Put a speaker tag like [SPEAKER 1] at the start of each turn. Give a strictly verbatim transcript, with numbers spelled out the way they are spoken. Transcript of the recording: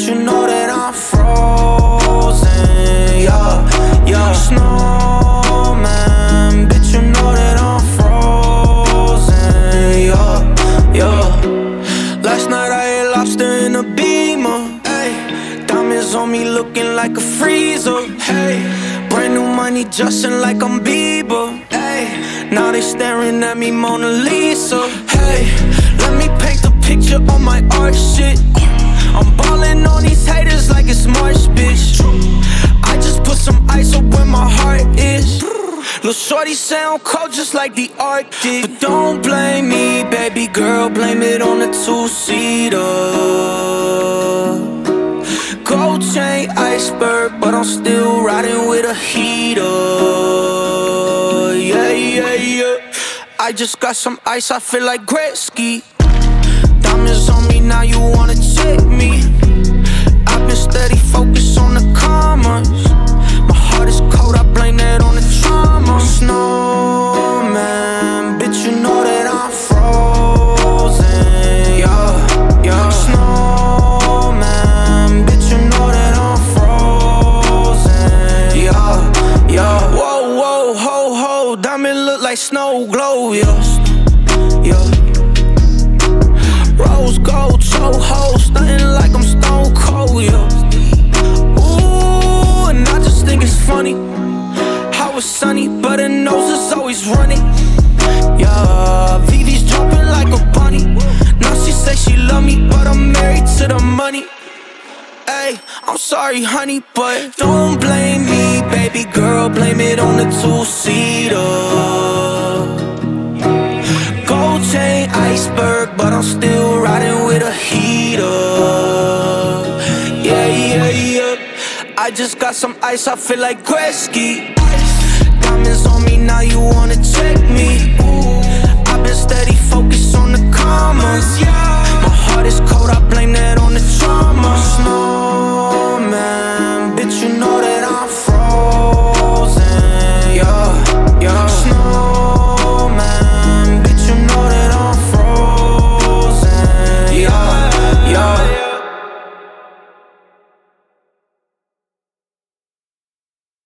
[SPEAKER 1] you know that I'm frozen, yeah, yeah. Snowman, bitch, you know that I'm frozen, yeah, yeah. Last night I ate lobster in a Beamer, ayy. Diamonds on me looking like a freezer, hey. Brand new money justin' like I'm Bieber, ayy. Now they staring at me Mona Lisa, hey. Let me paint the picture on my art shit. I'm ballin' on these haters like it's March, bitch. I just put some ice up where my heart is. Lil' shorty say I'm cold just like the Arctic. But don't blame me, baby girl, blame it on the two-seater. Gold chain, iceberg, but I'm still riding with a heater. Yeah, yeah, yeah. I just got some ice, I feel like Gretzky. Diamonds on me, now you wanna check me. I've been steady focused on the commas. My heart is cold, I blame that on the trauma. Snowman, bitch, you know that I'm frozen, yeah, yeah. Snowman, bitch, you know that I'm frozen, yeah, yeah. Whoa, whoa, ho, ho, diamond look like snow globe, yeah, yeah. Rose gold, choke hoes, stuntin' like I'm stone cold, yeah. Ooh, and I just think it's funny how it's sunny, but her nose is always running. Yeah, Vivi's dropping like a bunny. Now she say she love me, but I'm married to the money. Ay, I'm sorry, honey, but don't blame me, baby girl, blame it on the two-seater. Gold chain, iceberg, but I'm still riding with a heater. Yeah, yeah, yeah. I just got some ice, I feel like Gretzky. Diamonds on me, now you wanna check me. I've been steady focused on the commas. My heart is cold, I blame that on the trauma.